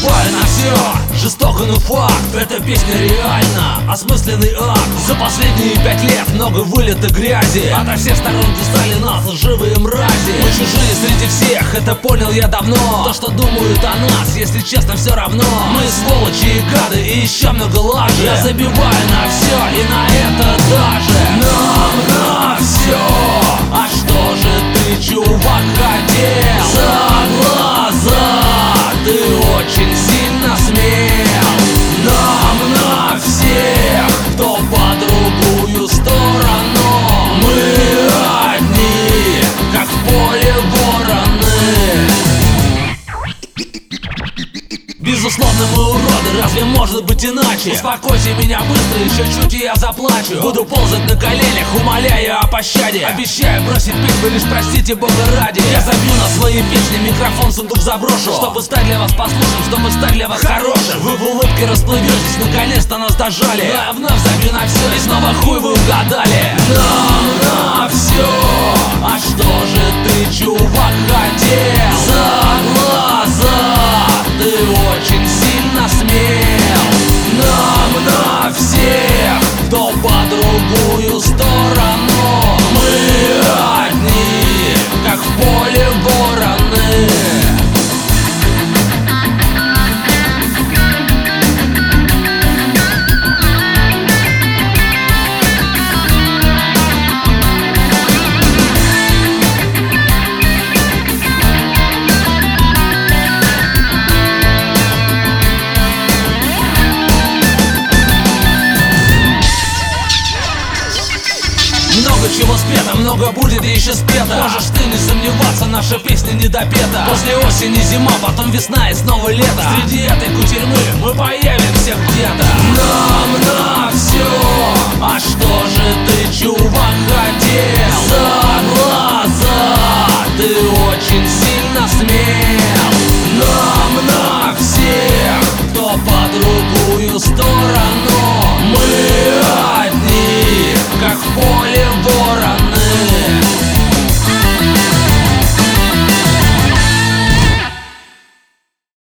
забиваю на все. Жестоко, но факт, эта песня реально осмысленный акт. За последние 5 лет много вылито грязи. Ото всех сторон кусали нас лживые мрази. Мы чужие среди всех, это понял я давно. То, что думают о нас, если честно, все равно. Мы сволочи и гады, и еще много лажи. Я забиваю на все, и на это даже. Нам на все. А что же ты, чувак, хотел? За глаза ты очень сильно смел. Нам на всех, кто по другую сторону. Мы одни, как в поле вороны. Безусловно, мы уроды, разве может быть иначе? Успокойте меня быстро, еще чуть и я заплачу. Буду ползать на коленях, умоляя о пощаде. Обещаю бросить пить, вы лишь простите Бога ради. Я забью на свои песни, микрофон в сундук заброшу, чтобы стать для вас послушным, чтобы стать для вас хорошим. Вы в улыбке расплыветесь, наконец-то нас дожали. Я вновь забью на все, и снова хуй вы угадали. Нам на все. А что же ты, чувак, хотел? За глаза ты очень сильно смел. Нам на всех, кто по другую сторону. Мы одни, как в поле вороны. Много чего спето, много будет еще спето. Можешь ты не сомневаться, наша песня не допета. После осени зима, потом весна и снова лето. Среди этой кутерьмы мы появимся.